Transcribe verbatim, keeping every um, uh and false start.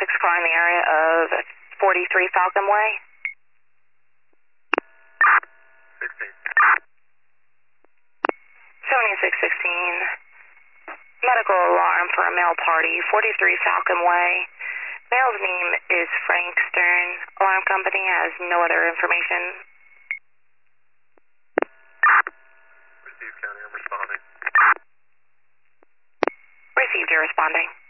six car in the area of forty-three Falcon Way. sixteen. seventy-six sixteen. Medical alarm for a male party, forty-three Falcon Way. Male's name is Frank Stern. Alarm company has no other information. Received, County. I'm responding. Received, you're responding.